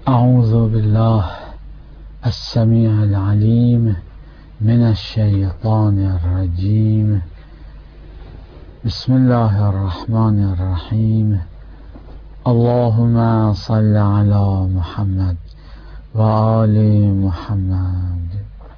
أعوذ بالله السميع العليم من الشيطان الرجيم. بسم الله الرحمن الرحيم. اللهم صل على محمد وآل محمد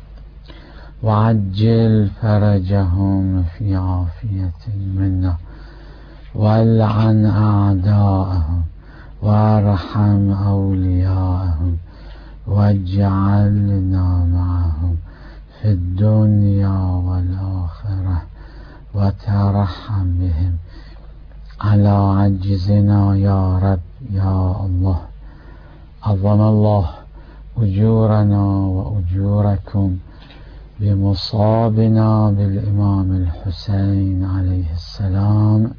وعجل فرجهم في عافية منا والعن أعداءهم وارحم أولياءهم واجعلنا معهم في الدنيا والآخرة وترحم بهم على عجزنا يا رب يا الله. عظم الله أجورنا وأجوركم بمصابنا بالإمام الحسين عليه السلام،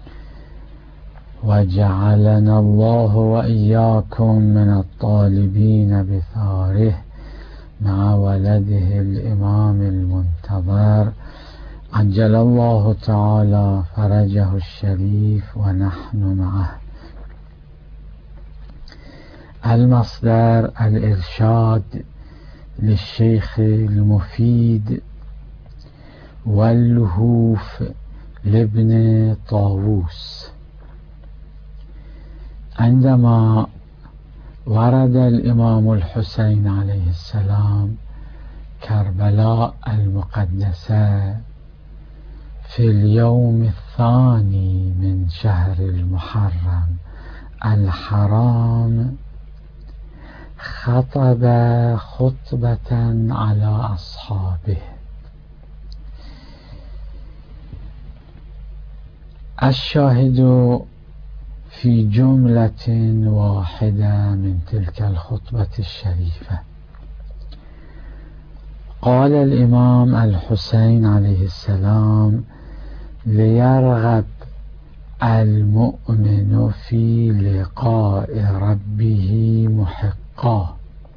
وجعلنا الله وإياكم من الطالبين بثاره مع ولده الإمام المنتظر عجل الله تعالى فرجه الشريف ونحن معه. المصدر الإرشاد للشيخ المفيد واللهوف لابن طاووس. عندما ورد الإمام الحسين عليه السلام كربلاء المقدسة في اليوم الثاني من شهر المحرم الحرام، خطب خطبة على أصحابه. الشاهد في جملة واحدة من تلك الخطبة الشريفة. قال الإمام الحسين عليه السلام: ليرغب المؤمن في لقاء ربه محقا.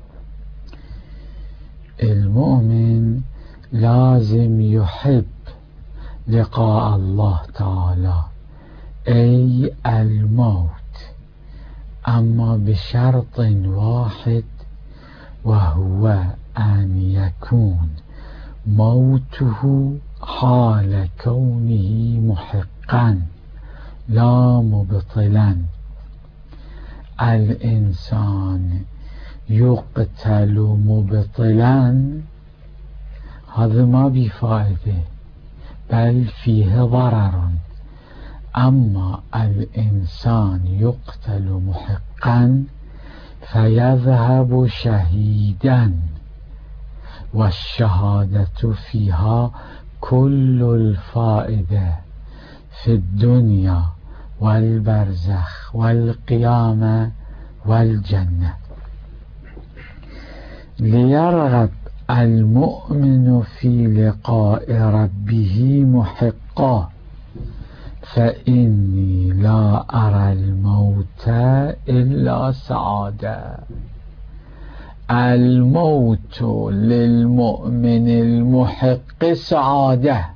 المؤمن لازم يحب لقاء الله تعالى، أي الموت، أما بشرط واحد، وهو أن يكون موته حال كونه محقا لا مبطلا. الإنسان يقتل مبطلا، هذا ما بفائدة بل فيه ضرر. أما الإنسان يقتل محقا فيذهب شهيدا، والشهادة فيها كل الفائدة في الدنيا والبرزخ والقيامة والجنة. ليرغب المؤمن في لقاء ربه محقا، فإني لا أرى الموت إلا سعادة. الموت للمؤمن المحق سعادة،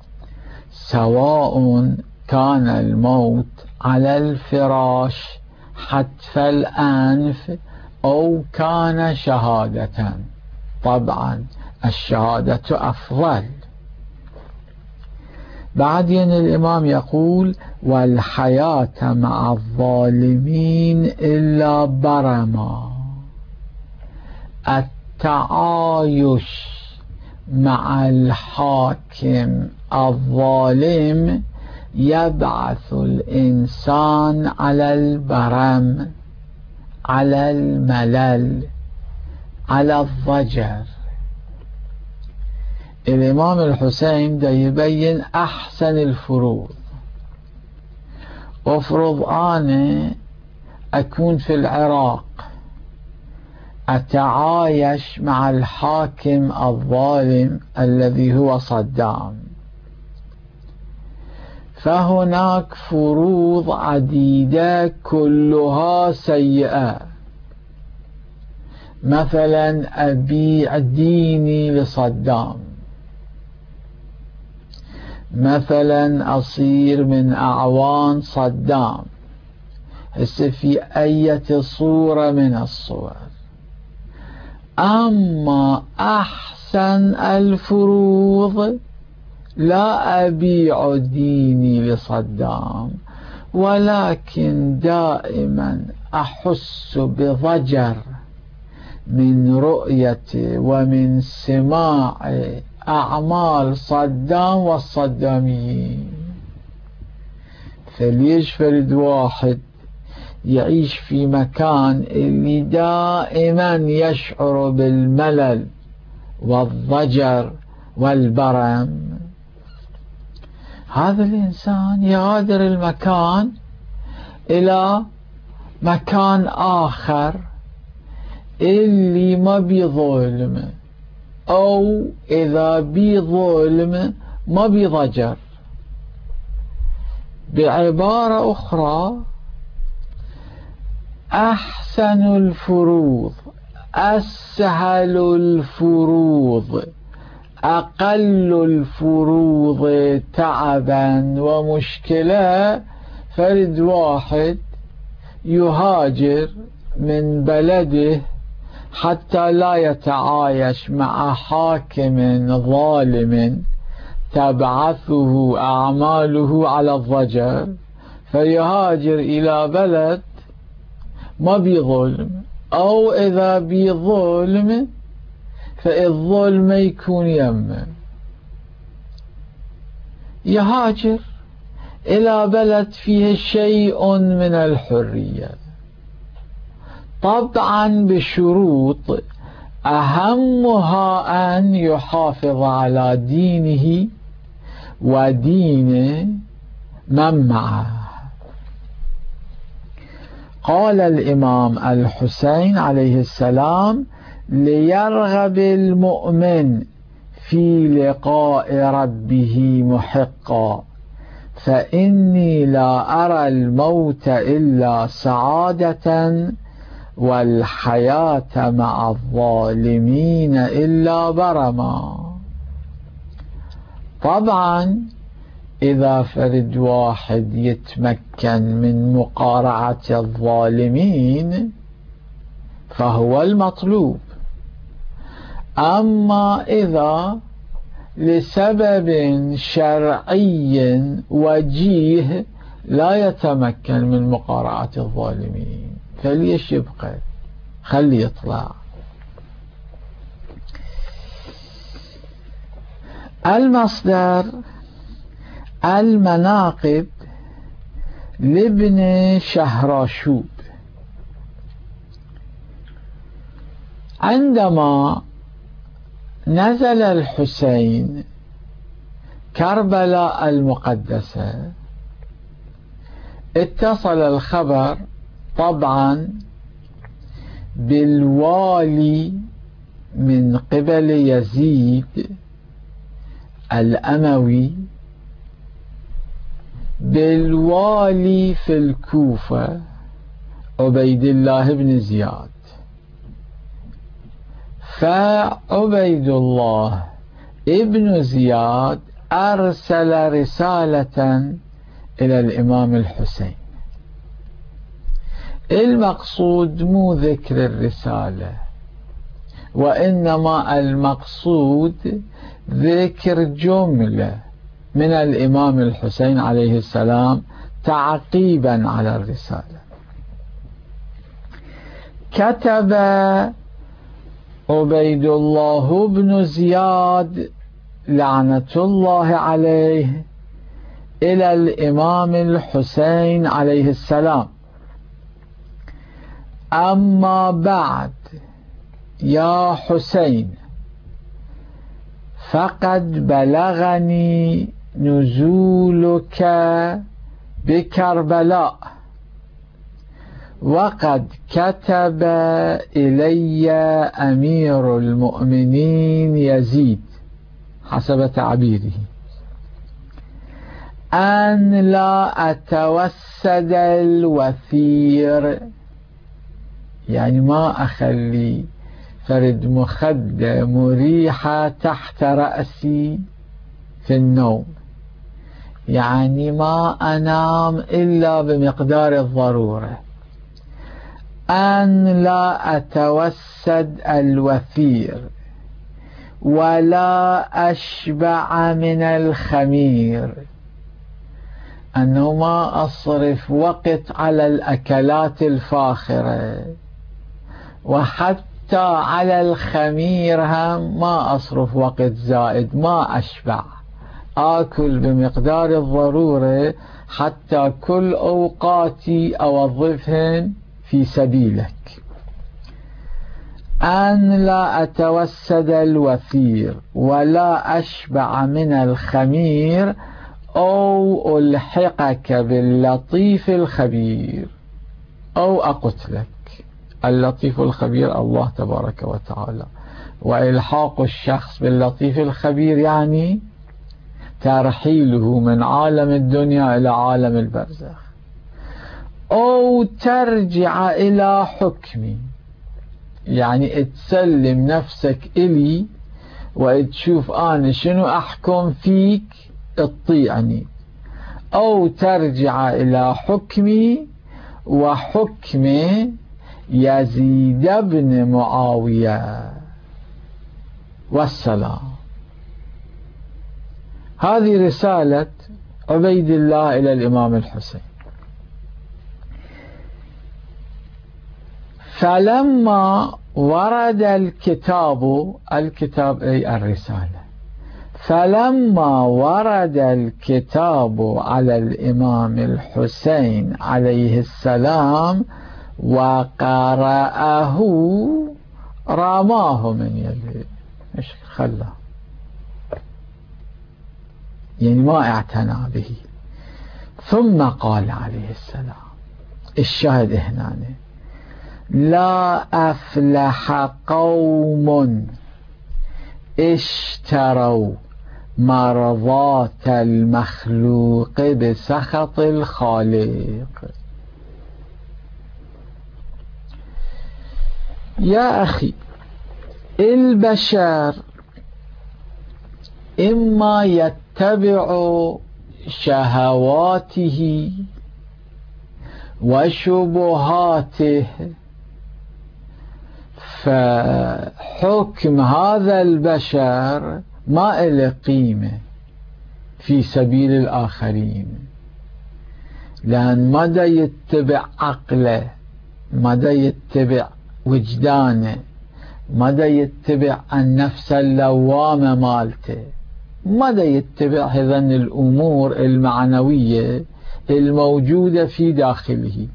سواء كان الموت على الفراش حتف الأنف أو كان شهادة. طبعا الشهادة أفضل. بعدين الإمام يقول: والحياة مع الظالمين إلا برما. التعايش مع الحاكم الظالم يبعث الإنسان على البرم، على الملل، على الضجر. الإمام الحسين دا يبين أحسن الفروض. أفرض أنا أكون في العراق أتعايش مع الحاكم الظالم الذي هو صدام، فهناك فروض عديدة كلها سيئة. مثلا أبيع ديني لصدام، مثلا أصير من أعوان صدام، هسه في أية صورة من الصور. أما أحسن الفروض لا أبيع ديني لصدام، ولكن دائما أحس بضجر من رؤية ومن سماع أعمال صدام والصداميين. فليش فرد واحد يعيش في مكان اللي دائما يشعر بالملل والضجر والبرم؟ هذا الإنسان يغادر المكان إلى مكان آخر اللي ما بظلم، أو إذا بظلم ما بضجر. بعبارة أخرى، أحسن الفروض، أسهل الفروض، أقل الفروض تعبا ومشكلة، فرد واحد يهاجر من بلده حتى لا يتعايش مع حاكم ظالم تبعثه أعماله على الضجر، فيهاجر إلى بلد ما بظلم، أو إذا بظلم فالظلم يكون يمه. يهاجر إلى بلد فيه شيء من الحرية، طبعا بشروط أهمها أن يحافظ على دينه ودين من معه. قال الإمام الحسين عليه السلام: ليرغب المؤمن في لقاء ربه محقا، فإني لا أرى الموت إلا سعادة، والحياة مع الظالمين إلا برما. طبعا إذا فرد واحد يتمكن من مقارعة الظالمين فهو المطلوب. أما إذا لسبب شرعي وجيه لا يتمكن من مقارعة الظالمين، فليش يبقى، خلي يطلع. المصدر: المناقب لابن شهراشوب. عندما نزل الحسين كربلاء المقدسة اتصل الخبر طبعا بالوالي من قبل يزيد الأموي، بالوالي في الكوفة عبيد الله بن زياد. فعبيد الله ابن زياد أرسل رسالة إلى الإمام الحسين. المقصود مو ذكر الرسالة، وإنما المقصود ذكر جملة من الإمام الحسين عليه السلام تعقيبا على الرسالة. كتب عبيد الله بن زياد لعنة الله عليه إلى الإمام الحسين عليه السلام: أما بعد يا حسين، فقد بلغني نزولك بكربلاء، وقد كتب إلي أمير المؤمنين يزيد حسب تعبيره أن لا أتوسد الوثير، يعني ما أخلي فرد مخدة مريحة تحت رأسي في النوم، يعني ما أنام إلا بمقدار الضرورة، أن لا أتوسد الوثير ولا أشبع من الخمير، أنه ما أصرف وقت على الأكلات الفاخرة، وحتى على الخمير هم ما أصرف وقت زائد، ما أشبع، آكل بمقدار الضرورة حتى كل أوقاتي أوظفهن في سبيلك. أن لا أتوسد الوثير ولا أشبع من الخمير، أو ألحقك باللطيف الخبير، أو أقتلك. اللطيف الخبير الله تبارك وتعالى، وإلحاق الشخص باللطيف الخبير يعني ترحيله من عالم الدنيا إلى عالم البرزخ. أو ترجع إلى حكمي، يعني تسلم نفسك إلي وتشوف أنا شنو أحكم فيك تطيعني. أو ترجع إلى حكمي وحكم يزيد بن معاوية والسلام. هذه رسالة عبيد الله إلى الإمام الحسين. فلما ورد الكتاب أي الرسالة، فلما ورد الكتاب على الإمام الحسين عليه السلام وقرأه رماه من يده، ايش خلاه، يعني ما اعتنى به. ثم قال عليه السلام، الشاهد هنا، لا أفلح قوم اشتروا مرضاة المخلوق بسخط الخالق. يا أخي، البشر إما يتبع شهواته وشبهاته، فحكم هذا البشر ما له قيمة في سبيل الآخرين، لأن مدى يتبع عقله، مدى يتبع وجدانه، مدى يتبع النفس اللوامة مالته، مدى يتبع هذين الأمور المعنوية الموجودة في داخله.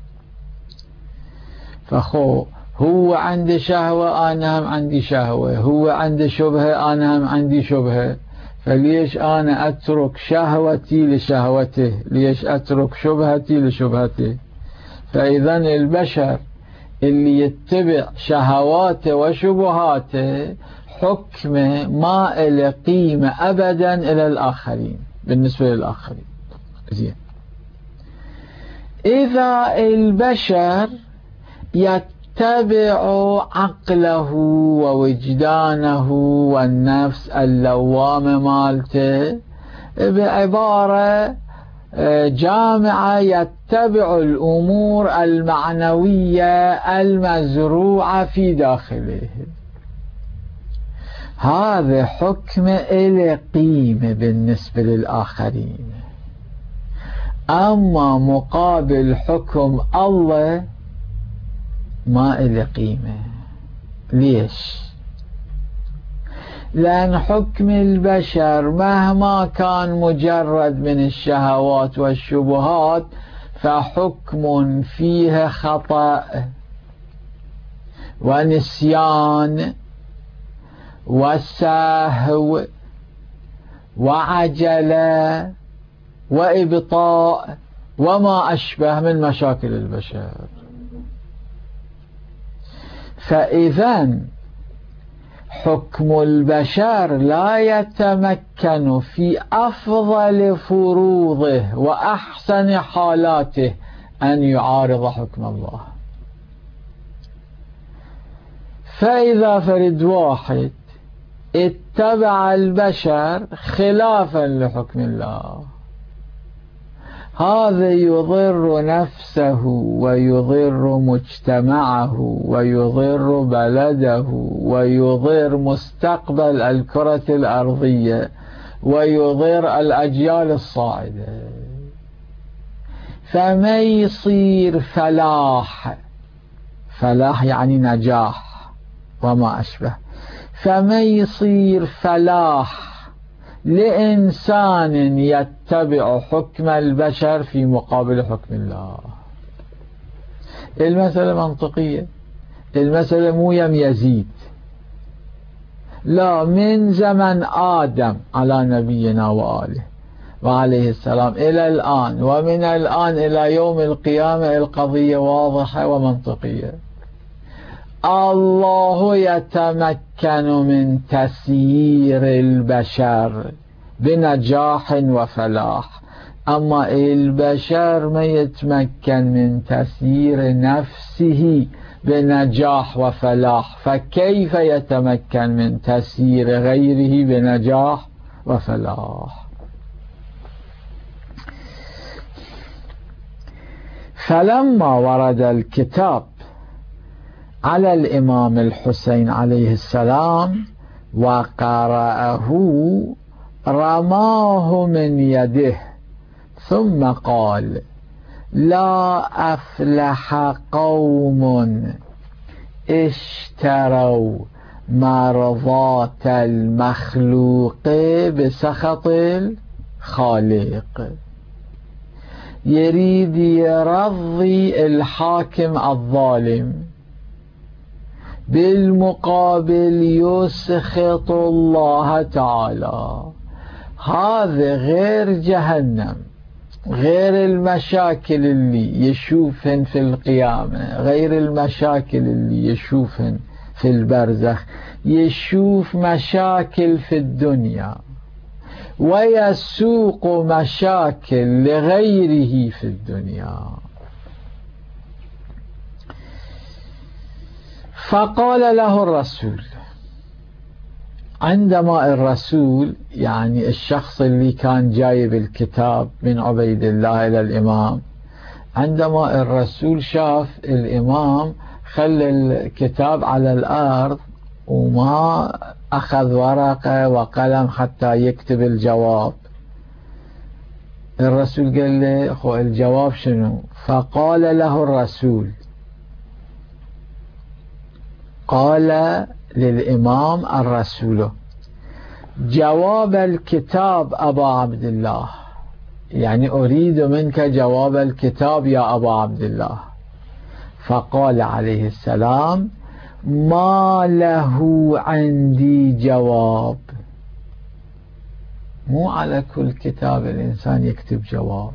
فخو هو عنده شهوة، أنا هم عندي شهوة، هو عنده شبهة، أنا هم عندي شبهة، فليش أنا أترك شهوتي لشهوته؟ ليش أترك شبهتي لشبهته؟ فإذا البشر اللي يتبع شهواته وشبهاته حكمه ما له قيمة أبدا إلى الآخرين، بالنسبة للآخرين. زين، إذا البشر يتبع عقله ووجدانه والنفس اللوامة مالته، بعبارة جامعة يتبع الأمور المعنوية المزروعة في داخله، هذا حكم إلى قيمة بالنسبة للآخرين. أما مقابل حكم الله ما إلى قيمة. ليش؟ لأن حكم البشر مهما كان مجرد من الشهوات والشبهات فحكم فيه خطأ ونسيان وسهو وعجلة وإبطاء وما أشبه من مشاكل البشر. فإذا حكم البشر لا يتمكن في أفضل فروضه وأحسن حالاته أن يعارض حكم الله. فإذا فرد واحد اتبع البشر خلافا لحكم الله، هذا يضر نفسه ويضر مجتمعه ويضر بلده ويضر مستقبل الكرة الأرضية ويضر الأجيال الصاعدة. فما يصير فلاح يعني نجاح وما أشبه، فما يصير فلاح لإنسان يتبع حكم البشر في مقابل حكم الله. المسألة منطقية، المسألة مو يم يزيد، لا، من زمن آدم على نبينا وآله وعليه السلام إلى الآن، ومن الآن إلى يوم القيامة القضية واضحة ومنطقية. الله يتمكن من تسيير البشر بنجاح وفلاح، أما البشر ما يتمكن من تسيير نفسه بنجاح وفلاح، فكيف يتمكن من تسيير غيره بنجاح وفلاح؟ فلما ورد الكتاب على الإمام الحسين عليه السلام وقرأه رماه من يده ثم قال: لا أفلح قوم اشتروا مرضاة المخلوق بسخط الخالق. يريد يرضي الحاكم الظالم، بالمقابل يسخط الله تعالى. هذا غير جهنم، غير المشاكل اللي يشوفهن في القيامة، غير المشاكل اللي يشوفهن في البرزخ. يشوف مشاكل في الدنيا ويسوق مشاكل لغيره في الدنيا. فقال له الرسول، عندما الرسول يعني الشخص اللي كان جايب الكتاب من عبيد الله إلى الإمام، عندما الرسول شاف الإمام خلى الكتاب على الأرض وما أخذ ورقة وقلم حتى يكتب الجواب، الرسول قال له: أخو الجواب شنو؟ فقال له الرسول، قال للإمام الرسول: جواب الكتاب أبا عبد الله، يعني أريد منك جواب الكتاب يا أبا عبد الله. فقال عليه السلام: ما له عندي جواب. مو على كل كتاب الإنسان يكتب جواب،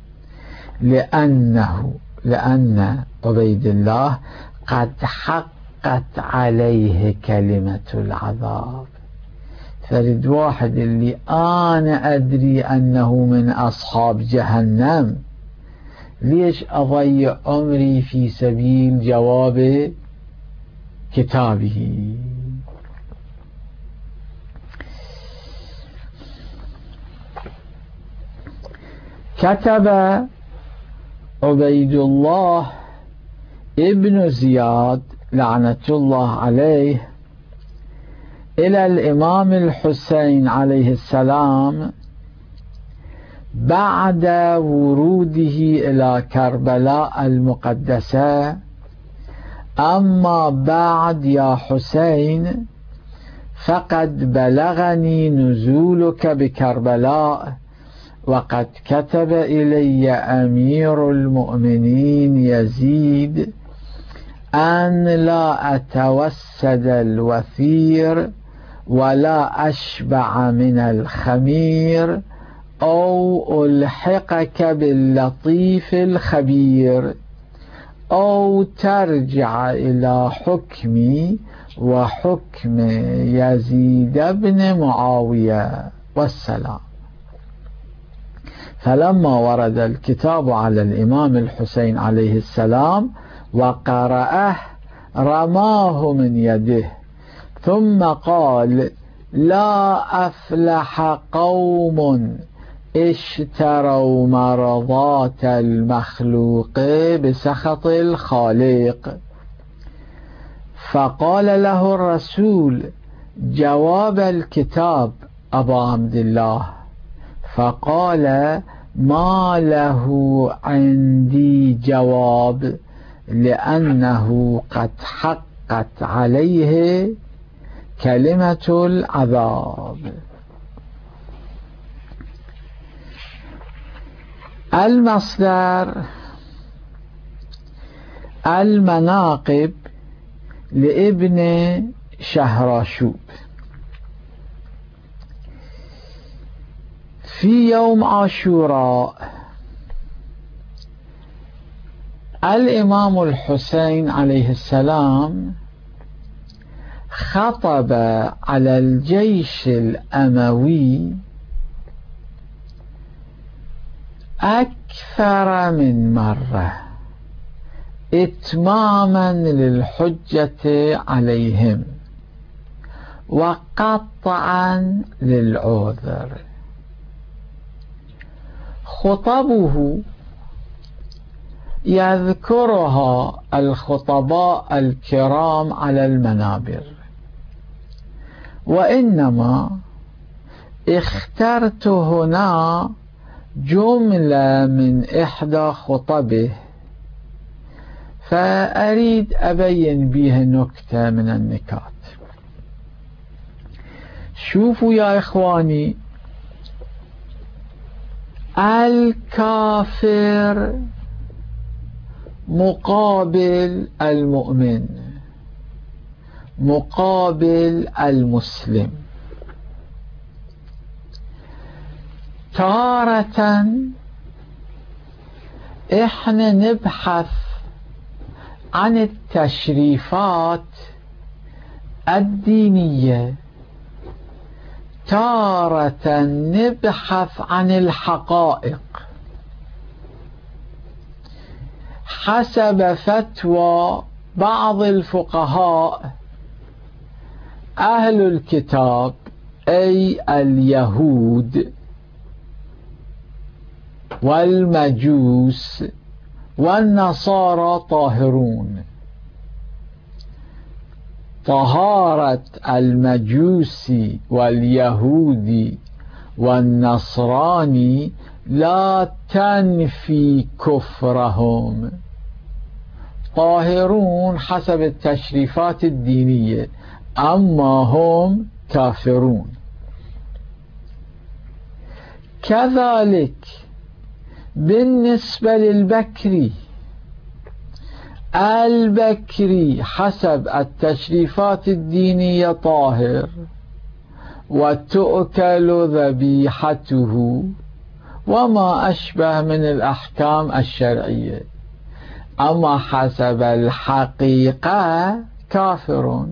لأن عبيد الله قد حقت عليه كلمة العذاب. فرد واحد اللي أنا أدري أنه من أصحاب جهنم، ليش أضيع عمري في سبيل جواب كتابه؟ كتب عبيد الله ابن زياد لعنة الله عليه إلى الإمام الحسين عليه السلام بعد وروده إلى كربلاء المقدسة: أما بعد يا حسين، فقد بلغني نزولك بكربلاء، وقد كتب إلي أمير المؤمنين يزيد أن لا أتوسد الوثير ولا أشبع من الخمير، أو ألحقك باللطيف الخبير، أو ترجع إلى حكمي وحكم يزيد بن معاوية والسلام. فلما ورد الكتاب على الإمام الحسين عليه السلام وقرأه رماه من يده ثم قال: لا أفلح قوم اشتروا مرضات المخلوق بسخط الخالق. فقال له الرسول جواب الكتاب أبا عبد الله، فقال ما له عندي جواب، لأنه قد حقت عليه كلمة العذاب. المصدر المناقب لابن شهراشوب. في يوم عاشوراء الإمام الحسين عليه السلام خطب على الجيش الأموي أكثر من مرة إتماما للحجة عليهم وقطعا للعذر. خطبه يذكرها الخطباء الكرام على المنابر، وإنما اخترت هنا جملة من إحدى خطبه فأريد أبين بها نكتة من النكات. شوفوا يا إخواني، الكافر مقابل المؤمن، مقابل المسلم. تارة احنا نبحث عن التشريفات الدينية، تارة نبحث عن الحقائق. حسب فتوى بعض الفقهاء أهل الكتاب أي اليهود والمجوس والنصارى طاهرون. طهارة المجوسي واليهودي والنصراني لا تنفي كفرهم، طاهرون حسب التشريفات الدينية، أما هم كافرون. كذلك بالنسبة للبكري، البكري حسب التشريفات الدينية طاهر وتؤكل ذبيحته وما أشبه من الأحكام الشرعية، أما حسب الحقيقة كافر.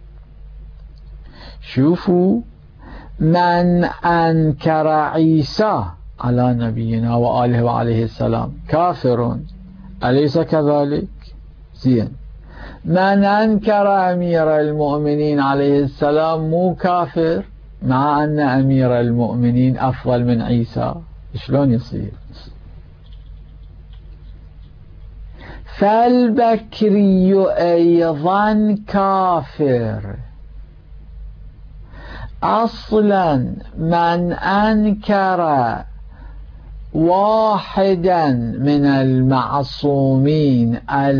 شوفوا، من أنكر عيسى على نبينا وآله وعليه السلام كافر، أليس كذلك؟ زين. من أنكر أمير المؤمنين عليه السلام مو كافر، مع أن أمير المؤمنين أفضل من عيسى، شلون يصير؟ فالبكري أيضا كافر. أصلا من أنكر واحدا من المعصومين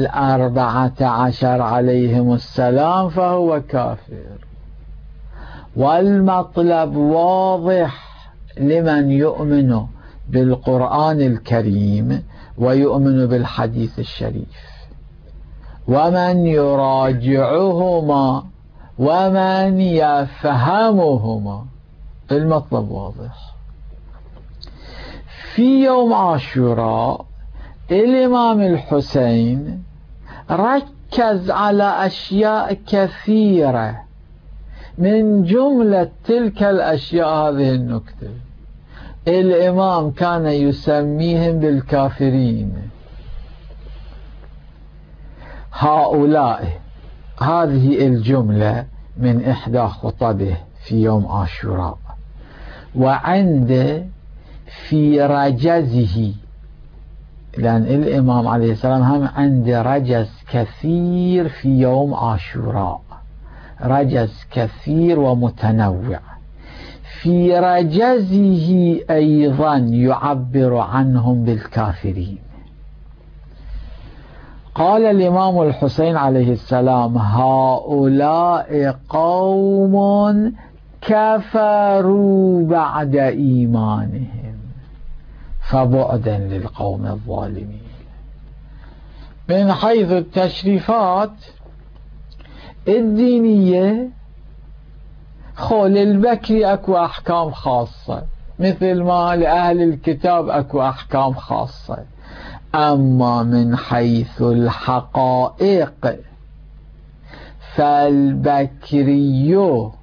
14 عليهم السلام فهو كافر. والمطلب واضح لمن يؤمن بالقرآن الكريم ويؤمن بالحديث الشريف، ومن يراجعهما ومن يفهمهما، المطلب واضح. في يوم عاشوراء الإمام الحسين ركز على أشياء كثيرة، من جملة تلك الأشياء هذه النكتة: الإمام كان يسميهم بالكافرين. هؤلاء، هذه الجملة من إحدى خطبه في يوم عاشوراء. وعنده في رجزه، لأن الإمام عليه السلام هم عنده رجز كثير في يوم عاشوراء، رجز كثير ومتنوع. في رجزه أيضا يعبر عنهم بالكافرين. قال الإمام الحسين عليه السلام: هؤلاء قوم كفروا بعد إيمانهم فبعدا للقوم الظالمين. من حيث التشريفات الدينية خول البكري أكو أحكام خاصة، مثل ما لأهل الكتاب أكو أحكام خاصة. أما من حيث الحقائق فالبكري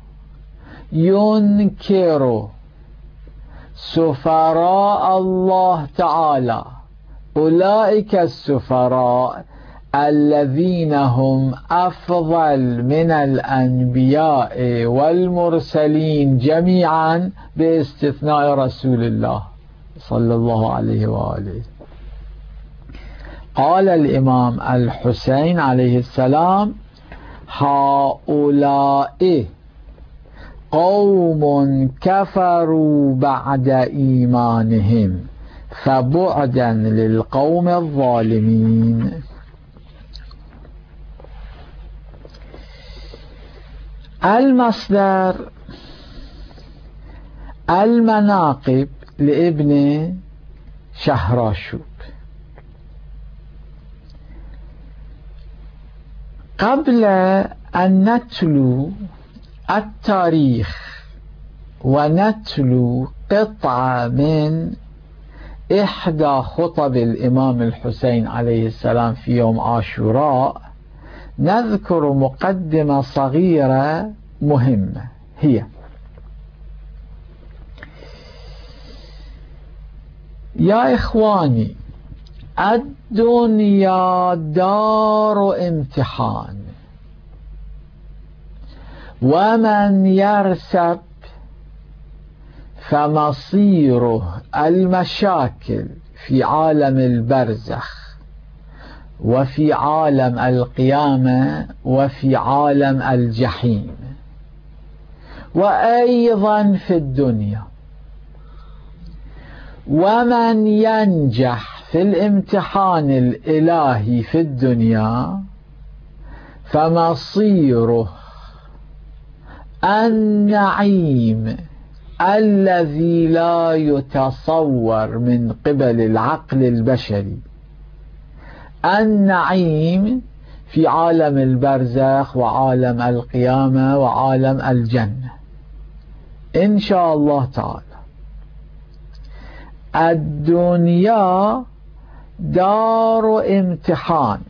ينكر سفراء الله تعالى، أولئك السفراء الذين هم أفضل من الأنبياء والمرسلين جميعا باستثناء رسول الله صلى الله عليه وآله. قال الإمام الحسين عليه السلام: هؤلاء قوم كفروا بعد إيمانهم فبعدا للقوم الظالمين. المصدر المناقب لابن شهراشوب. قبل أن نتلو التاريخ ونتلو قطعة من إحدى خطب الإمام الحسين عليه السلام في يوم عاشوراء، نذكر مقدمة صغيرة مهمة، هي: يا إخواني، الدنيا دار امتحان، ومن يرسب فمصيره المشاكل في عالم البرزخ وفي عالم القيامة وفي عالم الجحيم، وأيضا في الدنيا. ومن ينجح في الامتحان الإلهي في الدنيا فمصيره النعيم الذي لا يتصور من قبل العقل البشري، النعيم في عالم البرزخ وعالم القيامة وعالم الجنة إن شاء الله تعالى. الدنيا دار امتحان،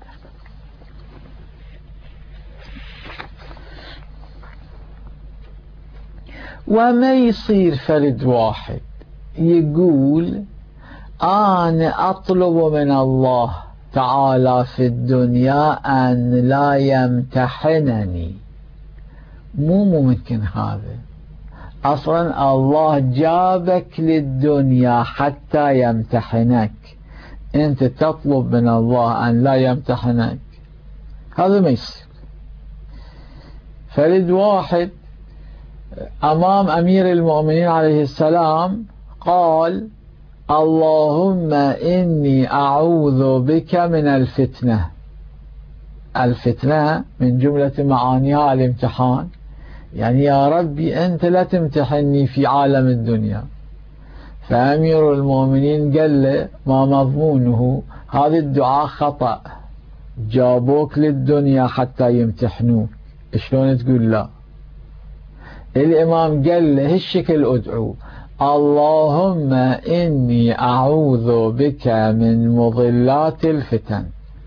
وما يصير فرد واحد يقول أنا أطلب من الله تعالى في الدنيا أن لا يمتحنني. مو ممكن هذا. أصلا الله جابك للدنيا حتى يمتحنك، أنت تطلب من الله أن لا يمتحنك، هذا ما يصير. فرد واحد أمام أمير المؤمنين عليه السلام قال: اللهم إني أعوذ بك من الفتنة. الفتنة من جملة معانيها الامتحان، يعني يا ربي أنت لا تمتحني في عالم الدنيا. فأمير المؤمنين قال له: ما مضمونه؟ هذا الدعاء خطأ، جابوك للدنيا حتى يمتحنوك، شلون تقول لا؟ الإمام قال له هالشكل ادعو: اللهم إني أعوذ بك من مضلات الفتن.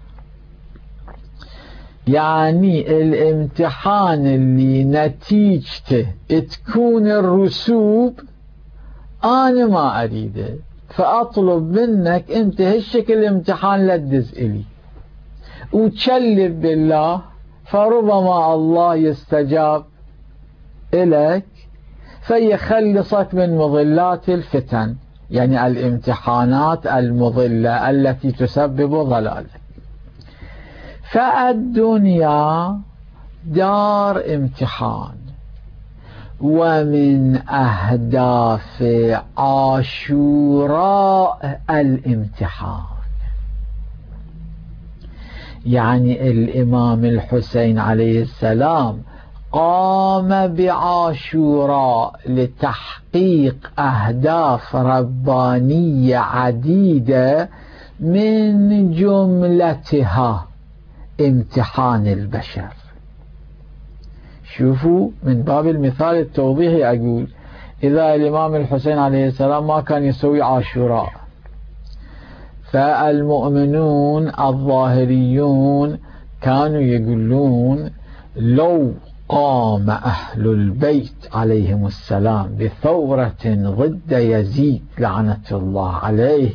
يعني الامتحان اللي نتيجته تكون الرسوب أنا ما أريده، فأطلب منك أنت هالشكل الامتحان لا تدز إلي، وتشلب بالله، فربما الله يستجاب إليك فيخلصك من مضلات الفتن. يعني الامتحانات المضلة التي تسبب ضلال. فالدنيا دار امتحان، ومن أهداف عاشوراء الامتحان. يعني الإمام الحسين عليه السلام قام بعاشوراء لتحقيق أهداف ربانية عديدة، من جملتها امتحان البشر. شوفوا من باب المثال التوضيحي أقول إذا الإمام الحسين عليه السلام ما كان يسوي عاشوراء، فالمؤمنون الظاهريون كانوا يقولون لو قام أهل البيت عليهم السلام بثورة ضد يزيد لعنة الله عليه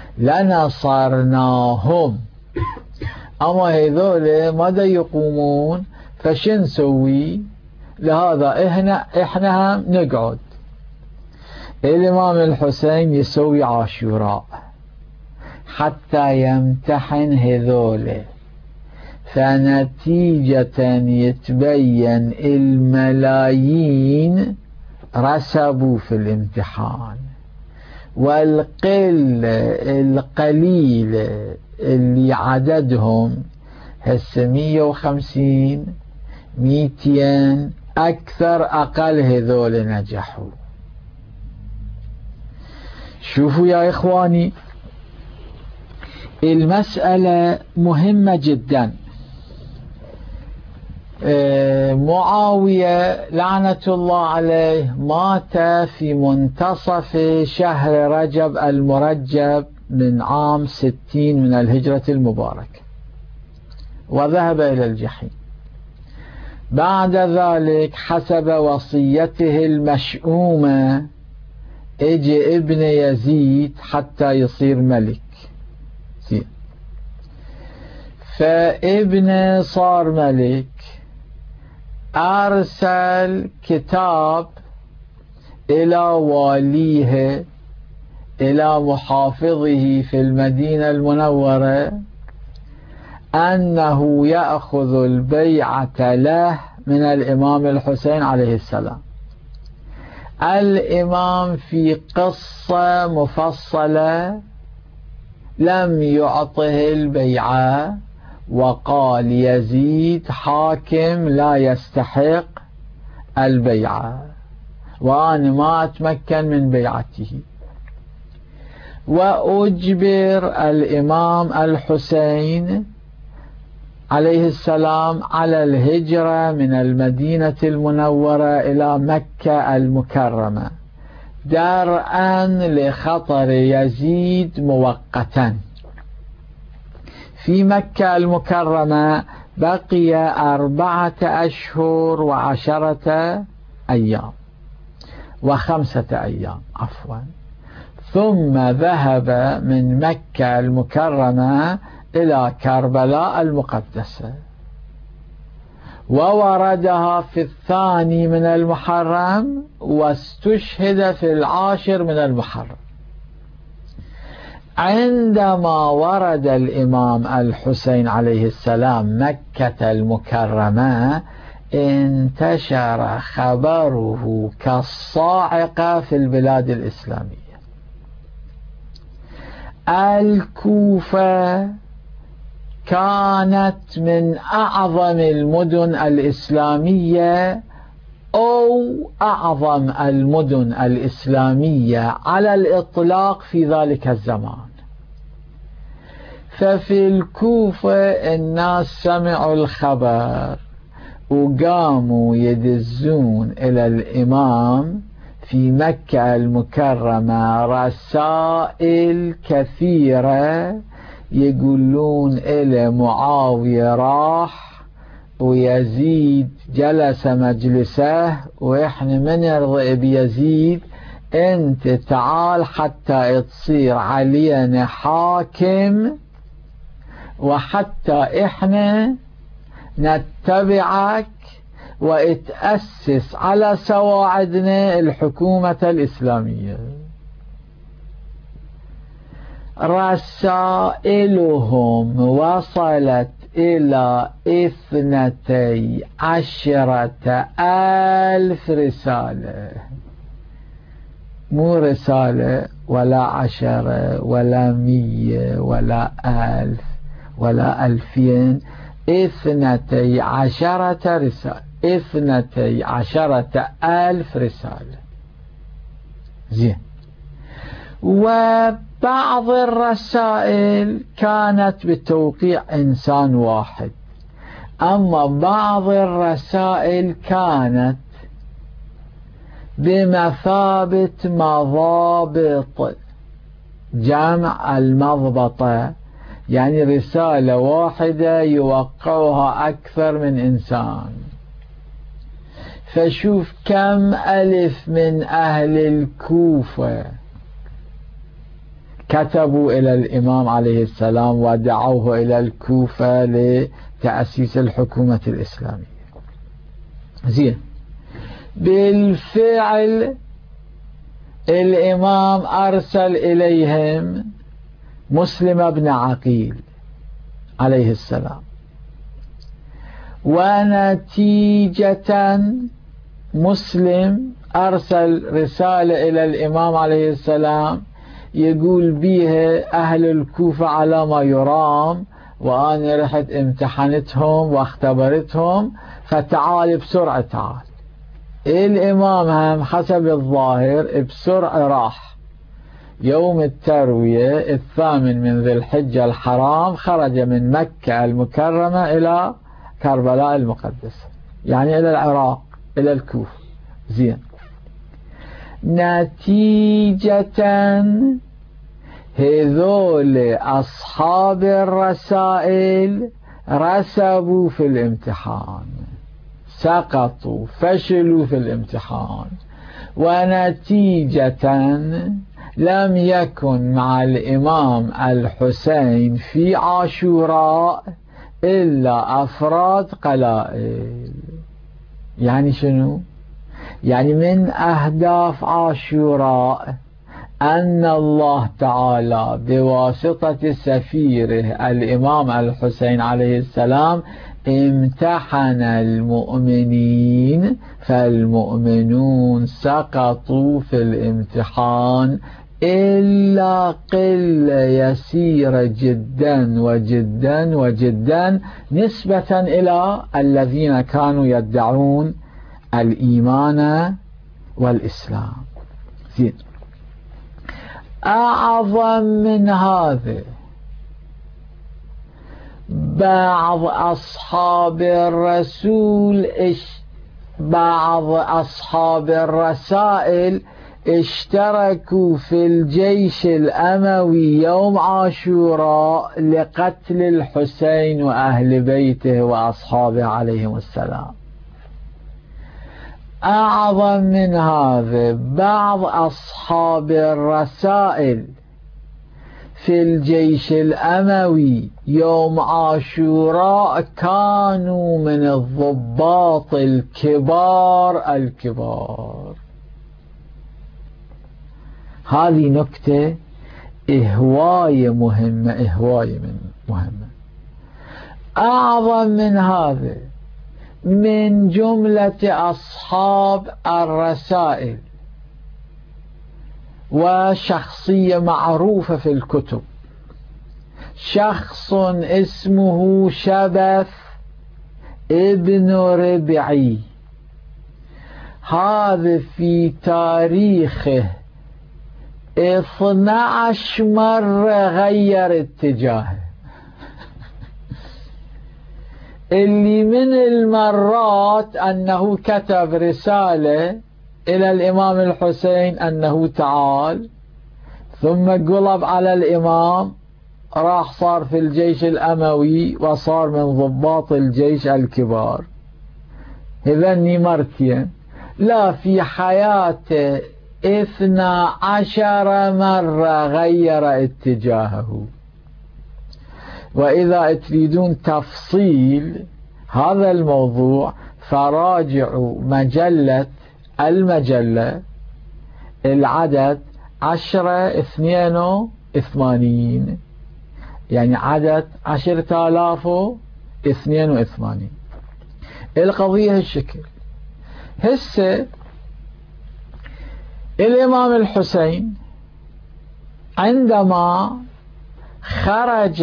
لنصرناهم، أما هذول ماذا يقومون؟ فشن نسوي؟ لهذا إحنا هم نقعد. الإمام الحسين يسوي عاشوراء حتى يمتحن هذول، فنتيجة يتبين الملايين رسبوا في الامتحان، القليل اللي عددهم هسه 150 200 أكثر أقل هذول نجحوا. شوفوا يا إخواني المسألة مهمة جدا. معاوية لعنة الله عليه مات في منتصف شهر رجب المرجب من عام 60 من الهجرة المباركة، وذهب إلى الجحيم. بعد ذلك حسب وصيته المشؤومة اجي ابن يزيد حتى يصير ملك، فابنه صار ملك، أرسل كتاب إلى واليه إلى محافظه في المدينة المنورة أنه يأخذ البيعة له من الإمام الحسين عليه السلام. الإمام في قصة مفصلة لم يعطه البيعة، وقال يزيد حاكم لا يستحق البيعة وأنا ما أتمكن من بيعته. وأجبر الإمام الحسين عليه السلام على الهجرة من المدينة المنورة إلى مكة المكرمة درءا لخطر يزيد مؤقتا. في مكة المكرمة بقي 4 أشهر و10 أيام و5 أيام عفوا، ثم ذهب من مكة المكرمة إلى كربلاء المقدسة، ووردها في 2 من المحرم، واستشهد في 10 من المحرم. عندما ورد الإمام الحسين عليه السلام مكة المكرمة انتشر خبره كالصاعقة في البلاد الإسلامية. الكوفة كانت من أعظم المدن الإسلامية أو أعظم المدن الإسلامية على الإطلاق في ذلك الزمان. ففي الكوفة الناس سمعوا الخبر وقاموا يدزون إلى الإمام في مكة المكرمة رسائل كثيرة يقولون إلى معاوية راح ويزيد جلس مجلسه وإحنا من يرضى بيزيد، أنت تعال حتى تصير علينا حاكم وحتى إحنا نتبعك وتأسس على سواعدنا الحكومة الإسلامية. رسائلهم وصلت إلى 12,000 رسالة، مو رسالة ولا 10 ولا 100 ولا 1000 ولا 2000، 12 رسالة، 12,000 رسالة. زين. وبعض الرسائل كانت بتوقيع إنسان واحد، أما بعض الرسائل كانت بمثابة مضابط، جمع المضبطة، يعني رسالة واحدة يوقعها أكثر من إنسان. فشوف كم ألف من أهل الكوفة كتبوا إلى الإمام عليه السلام ودعوه إلى الكوفة لتأسيس الحكومة الإسلامية. زين. بالفعل الإمام أرسل إليهم مسلم بن عقيل عليه السلام، ونتيجة مسلم أرسل رسالة إلى الإمام عليه السلام يقول بيها أهل الكوفة على ما يرام، وأنا رحت امتحنتهم واختبرتهم، فتعال بسرعة تعال. الإمام هم حسب الظاهر بسرعة راح يوم التروية 8 ذي الحجة الحرام، خرج من مكة المكرمة إلى كربلاء المقدسة، يعني إلى العراق، إلى الكوفة. زين. نتيجة هذول أصحاب الرسائل رسبوا في الامتحان، سقطوا، فشلوا في الامتحان، ونتيجة لم يكن مع الإمام الحسين في عاشوراء إلا أفراد قلائل. يعني شنو؟ يعني من أهداف عاشوراء أن الله تعالى بواسطة سفيره الإمام الحسين عليه السلام امتحن المؤمنين، فالمؤمنون سقطوا في الامتحان إلا قلة يسيرة جدا وجدا وجدا نسبة إلى الذين كانوا يدعون الإيمان والإسلام. زين. أعظم من هذا، بعض أصحاب الرسائل اشتركوا في الجيش الأموي يوم عاشوراء لقتل الحسين وأهل بيته وأصحابه عليهم السلام. أعظم من هذا، بعض أصحاب الرسائل في الجيش الأموي يوم عاشوراء كانوا من الضباط الكبار. هذه نكتة هواية مهمة. أعظم من هذا، من جملة أصحاب الرسائل وشخصية معروفة في الكتب، شخص اسمه شبث ابن ربعي. هذا في تاريخه 12 مرة غير اتجاهه. اللي من المرات أنه كتب رسالة إلى الإمام الحسين أنه تعال، ثم قلب على الإمام، راح صار في الجيش الأموي وصار من ضباط الجيش الكبار. هذني مرتين. لا، في حياته 12 مرة غير اتجاهه. وإذا تريدون تفصيل هذا الموضوع فراجعوا المجلة العدد 10/22 82، يعني عدد 10,082. القضية هالشكل. هسه الإمام الحسين عندما خرج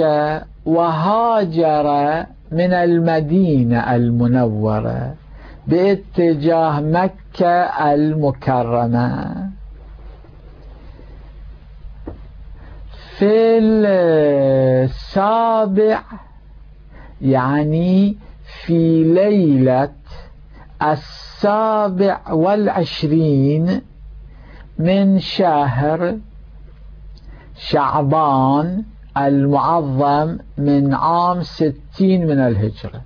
وهاجر من المدينة المنورة باتجاه مكة المكرمة في السابع، يعني في ليلة 27 من شهر شعبان المعظم من عام 60 من الهجرة،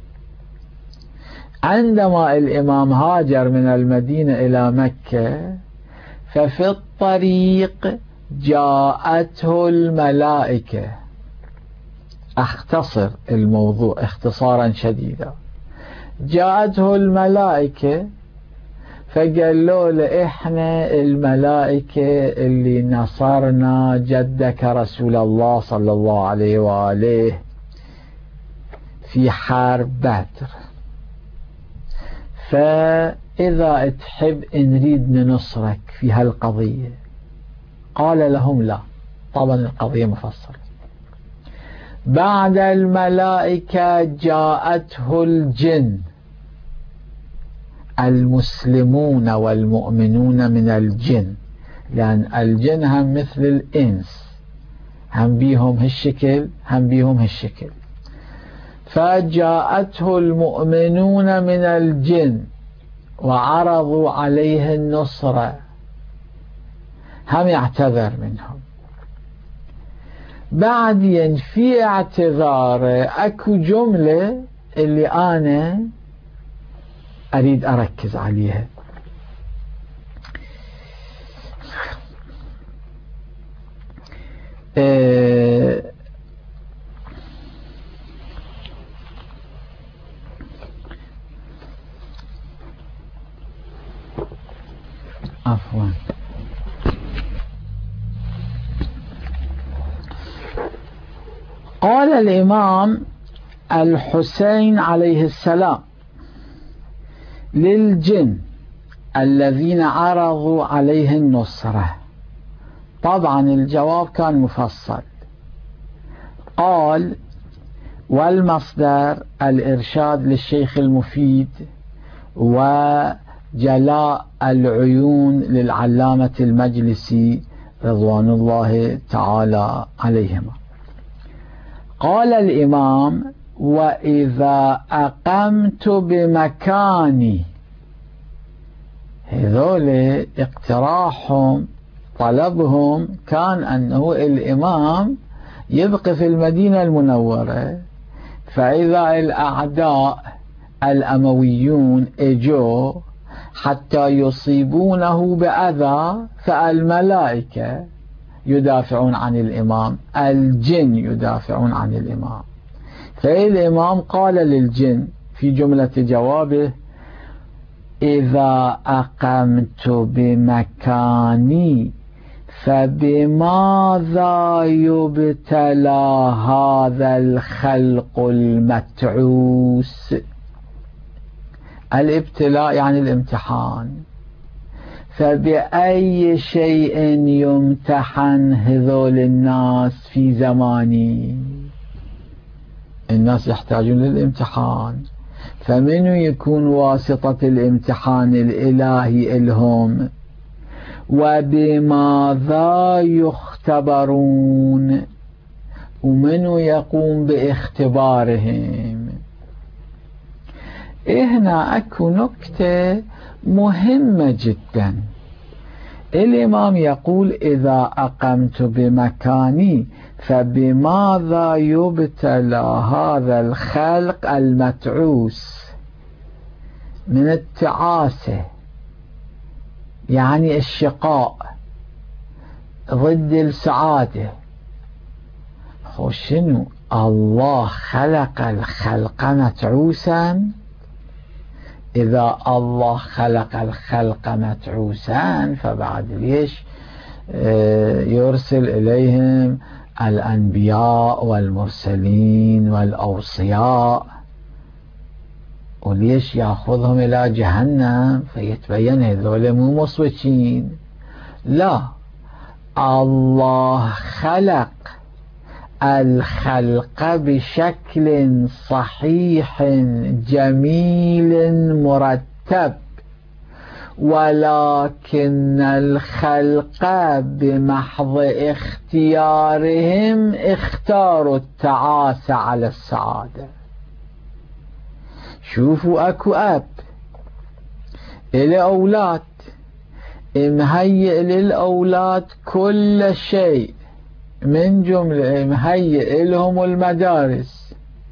عندما الإمام هاجر من المدينة إلى مكة، ففي الطريق جاءته الملائكة. أختصر الموضوع اختصارا شديدا. جاءته الملائكة فقالوا له إحنا الملائكة اللي نصرنا جدك رسول الله صلى الله عليه وآله في حرب بدر، فإذا تحب نريد ننصرك في هالقضية. قال لهم لا، طبعا القضية مفصلة. بعد الملائكة جاءته الجن، المسلمون والمؤمنون من الجن، لأن الجن هم مثل الإنس، هم بيهم هالشكل هم بيهم هالشكل. فجاءته المؤمنون من الجن وعرضوا عليه النصرة، هم يعتذر منهم. بعدين في اعتذاره اكو جملة اللي انا اريد اركز عليها. عفوا، قال الإمام الحسين عليه السلام للجن الذين عرضوا عليه النصرة، طبعا الجواب كان مفصل. قال: والمصدر الإرشاد للشيخ المفيد وجلاء العيون للعلامة المجلسي رضوان الله تعالى عليهما. قال الإمام: وإذا أقمت بمكاني، هذول اقتراحهم طلبهم كان أنه الإمام يبقى في المدينة المنورة، فإذا الأعداء الأمويون اجوا حتى يصيبونه بأذى، فالملائكة يدافعون عن الإمام، الجن يدافعون عن الإمام. فالإمام قال للجن في جملة جوابه: إذا أقمت بمكاني فبماذا يبتلى هذا الخلق المتعوس؟ الابتلاء يعني الامتحان. فبأي شيء يمتحن هذول الناس في زماني؟ الناس يحتاجون للامتحان، فمن يكون واسطة الامتحان الإلهي لهم؟ وبماذا يختبرون؟ ومن يقوم باختبارهم؟ هنا أكو نكتة مهمة جدا. الإمام يقول: إذا أقمت بمكاني فبماذا يبتلى هذا الخلق المتعوس؟ من التعاسة، يعني الشقاء ضد السعادة. شنو؟ الله خلق الخلق متعوسا؟ إذا الله خلق الخلق متعوسا فبعد ليش يرسل إليهم الأنبياء والمرسلين والأوصياء، وليش يأخذهم إلى جهنم؟ فيتبين هذول مو مصوتين. لا، الله خلق الخلق بشكل صحيح جميل مرتب، ولكن الخلق بمحض اختيارهم اختاروا التعاسة على السعادة. شوفوا اكو اب الى اولاد، مهيئ للاولاد كل شيء، من جملة مهيئ لهم المدارس،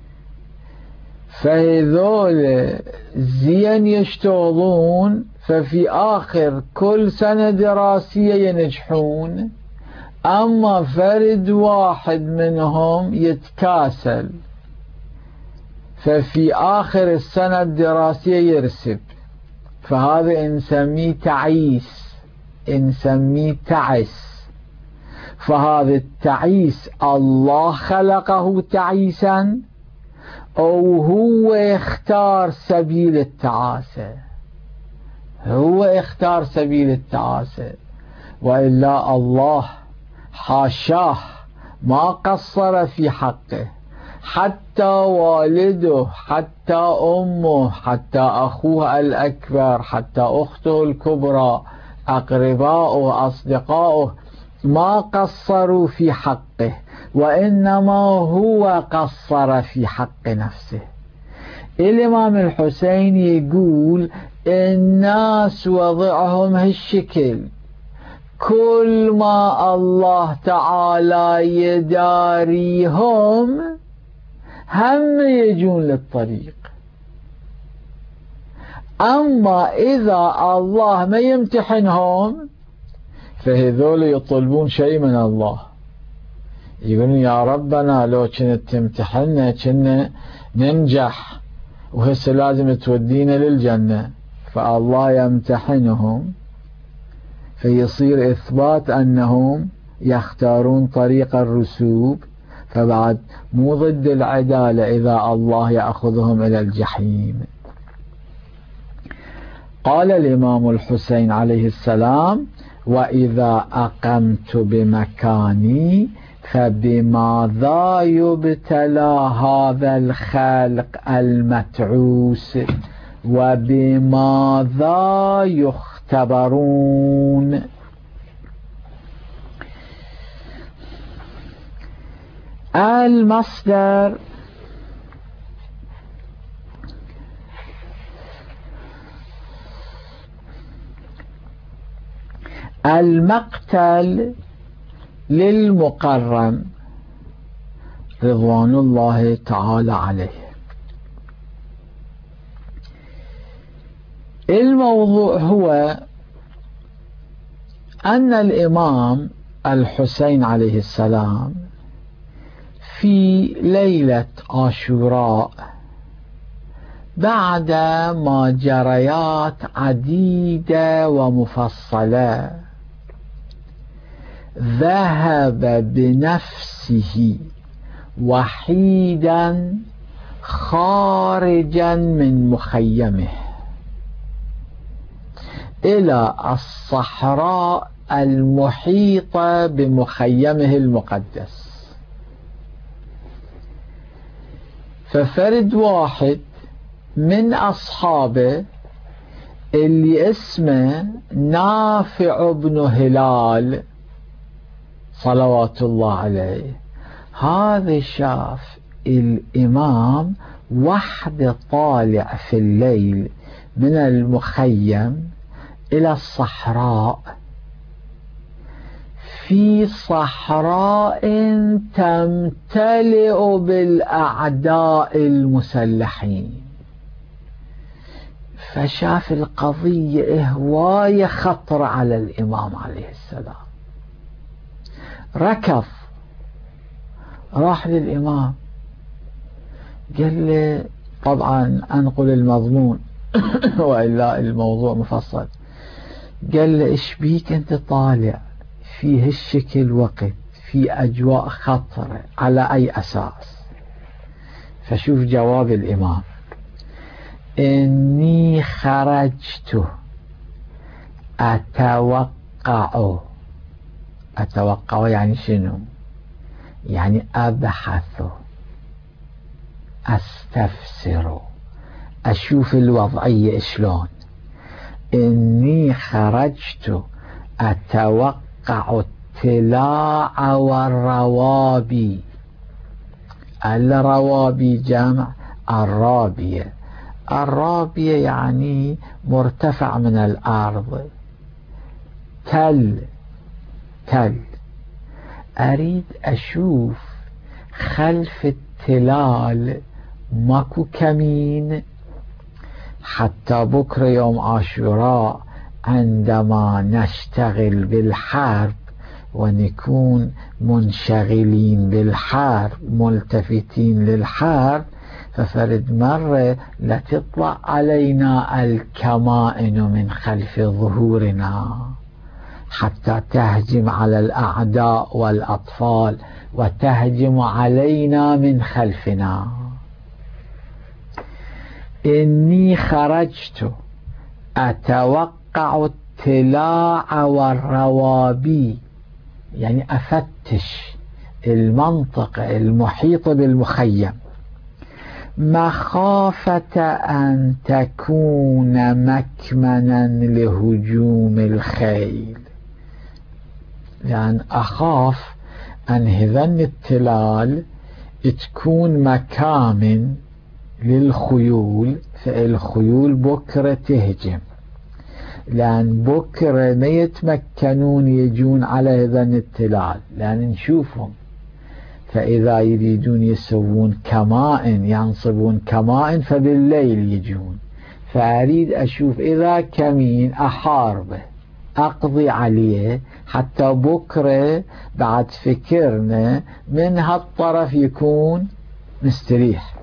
فهذول زين يشتغلون، ففي آخر كل سنة دراسية ينجحون. أما فرد واحد منهم يتكاسل، ففي آخر السنة الدراسية يرسب، فهذا نسميه تعيس، نسميه تعس. فهذا التعيس الله خلقه تعيسا أو هو اختار سبيل التعاسة؟ هو اختار سبيل التعاسة، وإلا الله حاشاه ما قصر في حقه. حتى والده، حتى أمه، حتى أخوه الأكبر، حتى أخته الكبرى، أقرباؤه، أصدقاؤه، ما قصروا في حقه، وإنما هو قصر في حق نفسه. الإمام الحسين يقول الناس وضعهم هالشكل، كل ما الله تعالى يداريهم هم يجون للطريق. أما إذا الله ما يمتحنهم فهذول يطلبون شيء من الله، يقولون يا ربنا لو كنت تمتحننا كنا ننجح، وهسه لازم تودينا للجنة. فالله يمتحنهم فيصير إثبات أنهم يختارون طريق الرسوب، فبعد مو ضد العدالة إذا الله يأخذهم إلى الجحيم. قال الإمام الحسين عليه السلام: وإذا أقمت بمكاني فبماذا يبتلى هذا الخلق المتعوس وبماذا يختبرون؟ المصدر المقتل للمقرن رضوان الله تعالى عليه. الموضوع هو أن الإمام الحسين عليه السلام في ليلة عاشوراء بعد ما جريات عديدة ومفصلة ذهب بنفسه وحيدا خارجا من مخيمه إلى الصحراء المحيطة بمخيمه المقدس. ففرد واحد من أصحابه اللي اسمه نافع بن هلال صلوات الله عليه، هذا شاف الإمام وحده طالع في الليل من المخيم إلى الصحراء، في صحراء تمتلئ بالأعداء المسلحين. فشاف القضية هواية خطر على الإمام عليه السلام، ركض راح للإمام قال له، طبعا أنقل المضمون وإلا الموضوع مفصل، قال له إيش بيك أنت طالع في هالشكل وقت في أجواء خطرة على أي أساس؟ فشوف جواب الإمام: إني خرجت أتوقع يعني شنو؟ يعني أبحث، أستفسر، أشوف الوضعية شلون. إني خرجت أتوقع التلاع والروابي. الروابي جمع الرابية. الرابية يعني مرتفع من الأرض، تل. أريد أشوف خلف التلال ماكو كمين، حتى بكرة يوم عاشوراء عندما نشتغل بالحرب ونكون منشغلين بالحرب ملتفتين للحرب، ففرد مرة لا تطلع علينا الكمائن من خلف ظهورنا حتى تهجم على الأعداء والأطفال وتهجم علينا من خلفنا. إني خرجت أتوقع التلاع والروابي، يعني أفتش المنطقة المحيطة بالمخيم، مخافة أن تكون مكمنا لهجوم الخيل، لأن أخاف أن هذن التلال تكون مكامن للخيول، فالخيول بكرة تهجم، لأن بكرة ما يتمكنون يجون على هذن التلال لأن نشوفهم، فإذا يريدون يسوون كمائن ينصبون كمائن فبالليل يجون. فأريد أشوف إذا كمين أحاربه أقضي عليه حتى بكرة بعد فكرنا من هالطرف يكون مستريح.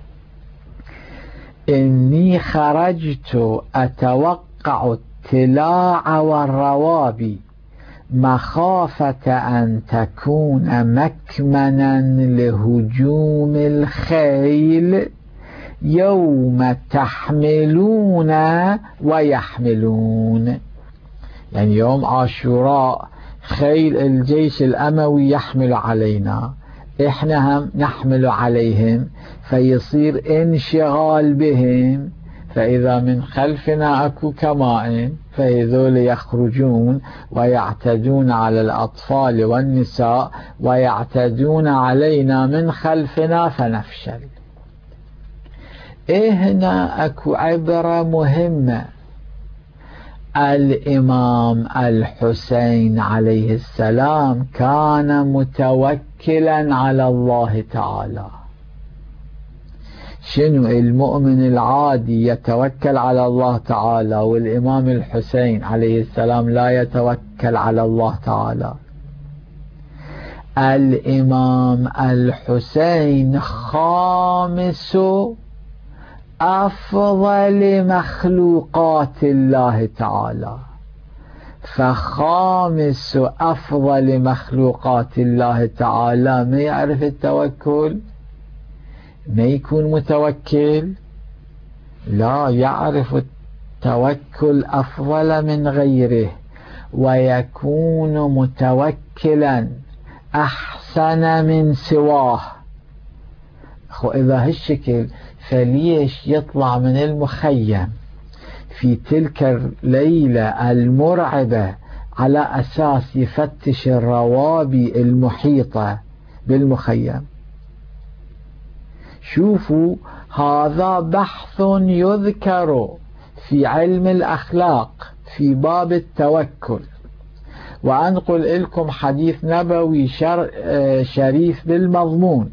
إني خرجت أتوقع التلاع والروابي مخافة أن تكون مكمنا لهجوم الخيل يوم تحملون ويحملون، يعني يوم عاشوراء خيل الجيش الأموي يحمل علينا، إحنا هم نحمل عليهم، فيصير انشغال بهم، فإذا من خلفنا أكو كمائن فهذول يخرجون ويعتدون على الأطفال والنساء ويعتدون علينا من خلفنا فنفشل. هنا أكو عبرة مهمة. الإمام الحسين عليه السلام كان متوكلا على الله تعالى. شنو المؤمن العادي يتوكل على الله تعالى، والإمام الحسين عليه السلام لا يتوكل على الله تعالى. الإمام الحسين خامس أفضل مخلوقات الله تعالى، فخامس أفضل مخلوقات الله تعالى ما يعرف التوكل، ما يكون متوكل، لا يعرف التوكل أفضل من غيره ويكون متوكلا أحسن من سواه. إذا هالشكل فليش يطلع من المخيم في تلك الليلة المرعبة على أساس يفتش الروابي المحيطة بالمخيم؟ شوفوا، هذا بحث يذكر في علم الأخلاق في باب التوكل. وأنقل لكم حديث نبوي شريف بالمضمون.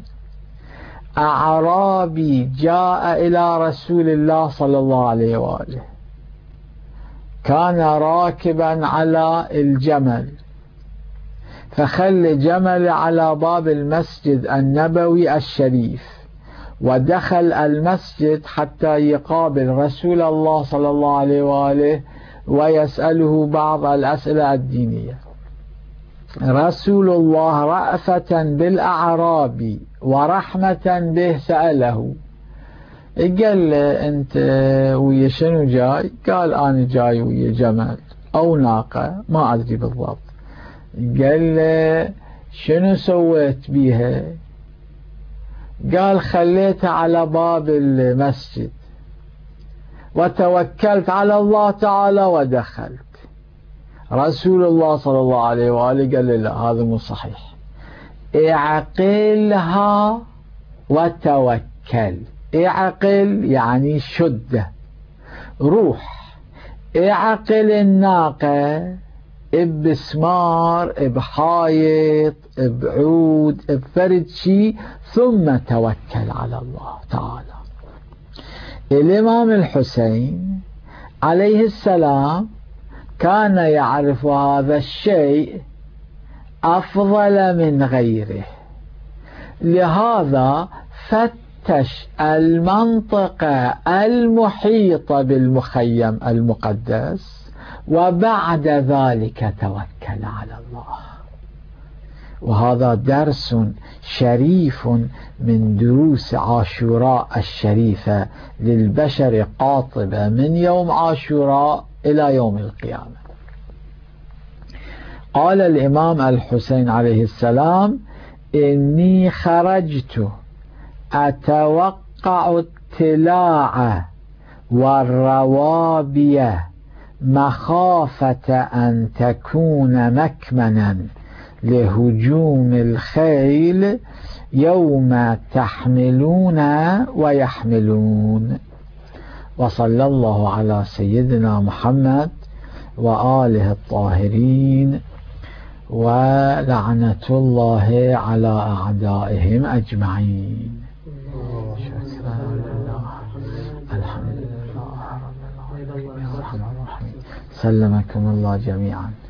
أعرابي جاء إلى رسول الله صلى الله عليه وآله، كان راكبا على الجمل، فخلى جمل على باب المسجد النبوي الشريف، ودخل المسجد حتى يقابل رسول الله صلى الله عليه وآله ويسأله بعض الأسئلة الدينية. رسول الله رأفة بالأعرابي ورحمة به سأله، قال له أنت ويا شنو جاي؟ قال أنا جاي ويا جمل أو ناقة ما أدري بالضبط. قال له شنو سويت بيها؟ قال خليتها على باب المسجد وتوكلت على الله تعالى ودخلت. رسول الله صلى الله عليه وآله قال له لا، هذا مو صحيح، اعقلها وتوكل. اعقل يعني شده، روح اعقل الناقة بسمار بحايط بعود بفرد شيء ثم توكل على الله تعالى. الإمام الحسين عليه السلام كان يعرف هذا الشيء أفضل من غيره، لهذا فتش المنطقة المحيطة بالمخيم المقدس وبعد ذلك توكل على الله. وهذا درس شريف من دروس عاشوراء الشريفة للبشر قاطبة من يوم عاشوراء إلى يوم القيامة. قال الإمام الحسين عليه السلام: إني خرجت أتوقع التلاع والروابية مخافة أن تكون مكمنا لهجوم الخيل يوم تحملون ويحملون. وصلى الله على سيدنا محمد وآله الطاهرين، ولعنة الله على أعدائهم أجمعين. الحمد لله رب العالمين الرحمن الرحيم. سلمكم الله جميعا.